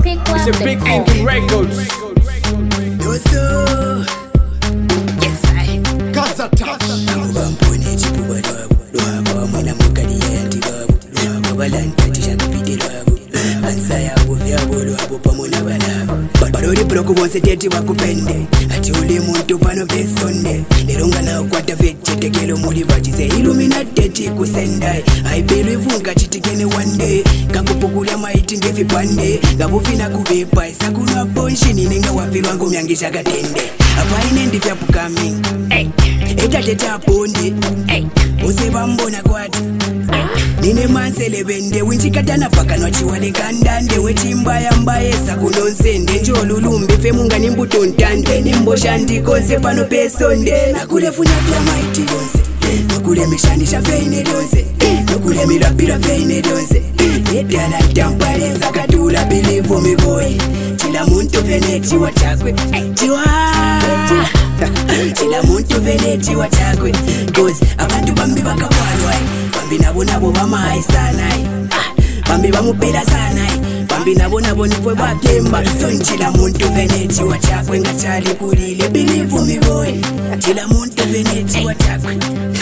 It's a big thinking records. Yes, I Gaza touch. Amubambone chipuba lwabo lwabo mwina mukali yantibabu lwabo balanda tishakapite lwabo ansa yabo vyabo lwabo pamona balabo balori broko bonse teti bakupende ati uli muntu pano besonde neronga na kwata vete tekelo muli bachize illuminati teti kusendai I believe unga chitikene one day kakupukulia maiti ngevipande ngabufina kubepa isakunwa ponshini nenga wapilwa ngomyangisha katende apaine ndivya pukaming etateta aponde useba mbona kwati nine mansele bende winchikatana pakanwa chiwale kandande wechimbaya mbaye sakunonsende njolulumbi femunga nimbuto ntande nimbosha ndikonse pano pesonde nakulefunya vya maiti yonse nokule mishanisha feine yonse nokule mirapira feine yonse edala tampale sakatula bilivu miboy chila muntu veneti watakwe chiwa chila muntu veneti watakwe cause abantu bambi bakawalwa bambi nabo bamai sana bambi bamupela sana bambi nabo nifwe bakemba so chila muntu veneti watakwe ngachali kulile bilivu miboy chila muntu veneti watakwe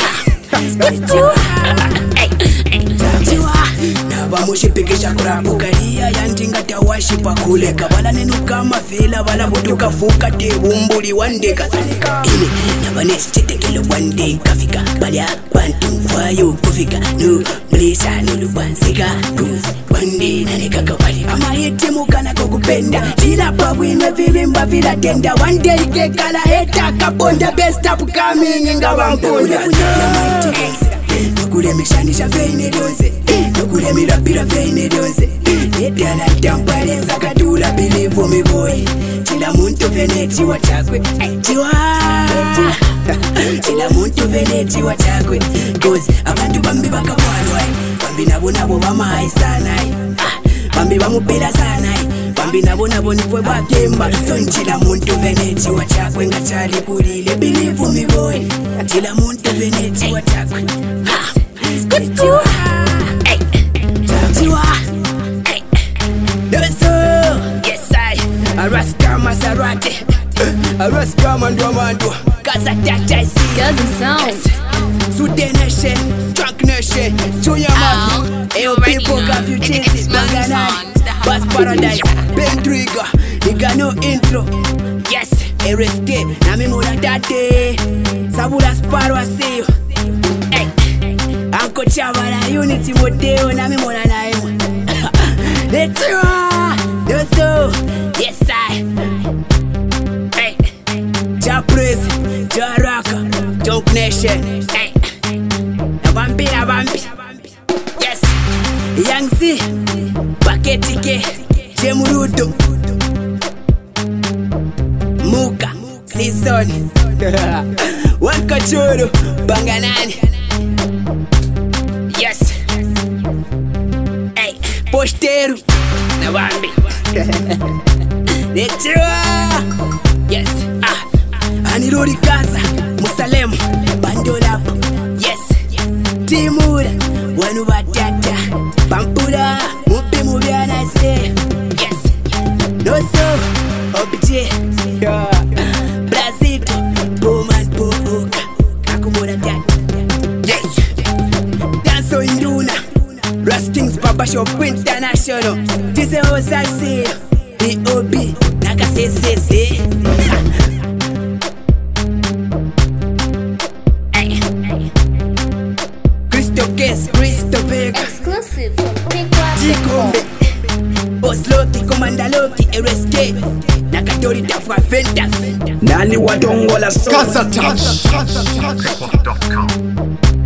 nabamushipikisha kurapukalia yantingatawashipa kule kabala nenuka mafela bala butukafuka tebumbuli wandekasanika ine nabanesichetekelo wande kafika balya bantu vayo kufika no mlisa nolubansika cause wande nanekakabali amayetemukana kokupenda chilapa bwine vilimba vilatenda wande ikekala heta kaponda best upcoming ngabamponda nokule mishanisha feine yonse nokule mirapira feine yonse edala tampale sakatula bilivu miboy chila muntu veneti watakwe chiwa chila muntu veneti watakwe cause abantu bambi bakawalwa bambi nabo bamai sana bambi bamupela sana bambi nabo nifwe bakemba so chila muntu veneti watakwe ngachali kulile bilivu miboy chila muntu veneti watakwe Chiwa, Chiwa, yes I, Araska Maserati, Araska Mandwa, Gaza Tata see doesn't sound. Sude Nation, Drunk Nation, Junior Mafia, Ayo people got you chances, Banganani, Bass Paradise, Ben Trigger, nigga no intro, yes, RSK, Nami Muradate, Sabula Sparrow I see you. Uncle Chavala Unity Modeo na mimona na imo Let's go yes I hey Ja Praise Ja Raka Drunk Nation hey na bambi yes Young C Paketike Jemurudo Muka Season Wankachoro Banganani yes hey Posteiro na bambi yes Anirori Gaza Musalemu Bandolapo yes Timura Wanu batata Pampura Mupi mubiana se yes no so obje Brazito Boman Boboka Akumura tata yes Danso Induna Rustings Papa Shop International Tise Osase B.O.B. Naka CCC Cristo Case, Cristo Vega Exclusive from PickWap.com. Boss Loki, Commander Loki, RSK Nakatori Tafwa Ventas Nani wadongola so Gaza touch.